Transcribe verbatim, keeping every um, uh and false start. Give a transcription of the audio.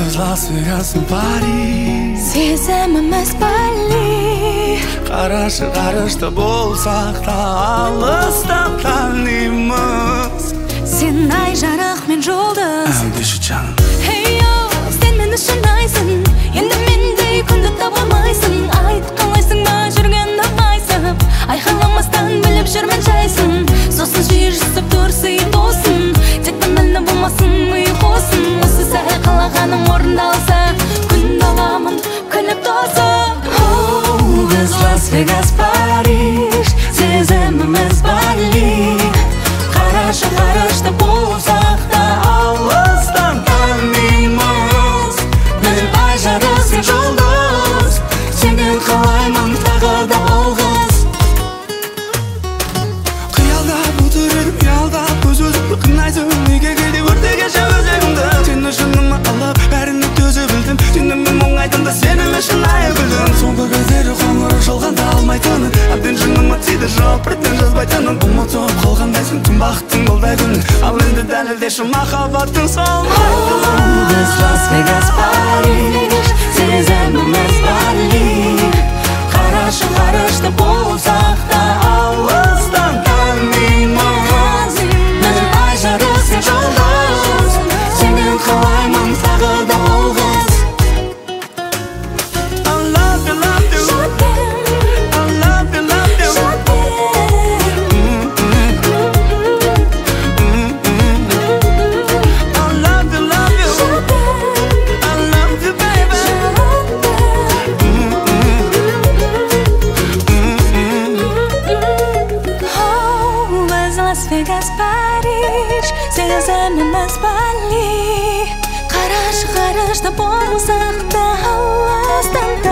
Biz Las Vegas, Paris. Сезіміміз Бали. Қарашы қарышты болсақ та алыстан танимыз. Сен ай жарық мен жұлдыз. Әндеші жаным. Hey yo, сен мені шынайсың. Енді мендей күнді таба алмайсың. Айт қалайсың ба жүрген ағайсып. Айқаламастан біліп жүрмін жайсың. Сосын жиі жүсіп тұрсы досың. Тек банально болмасын ұйқосын. Осы сәл қалағаным орындалса, күн аламын күліп тосып. Біз Las Vegas, Париж, сезіміміз Бали. Қарашы қарышты болсақ та алыстан танимыз. Бір ай жарық сен жұлдыз, сенен қалаймын тағы да алғыс. Қиялдап отырып, ұялдап өз-өзімді қинайсың. Неге кейде өртегенше өзегімді. Сені жыныма алып, бәріне төзе білдім. Түніммен мұңайдым да сеніме шынайы білдім. Соңғы кездері қоңырау шалғанда алмайтынын, әбден жыныма тиді жауап бірден жазбайтынын. Ұмытып қалғандайсың түн бақыттың болдай күнін. Ал енді дәлелдеші махаббаттың солмайтынын. Біз Las Vegas, Париж, сезіміміз Бали. Қарашы қарышты болсақ та Алыстан танимыз. Бір ай жарық сен жұлдыз, сенен қалаймын тағы да алғыс. I love you, love you. I love you, love you. I love you, love you. I love you, baby. Oh, biz Las Vegas, Париж, сезіміміз Бали. Қарашы қарышты болсақ та алыстан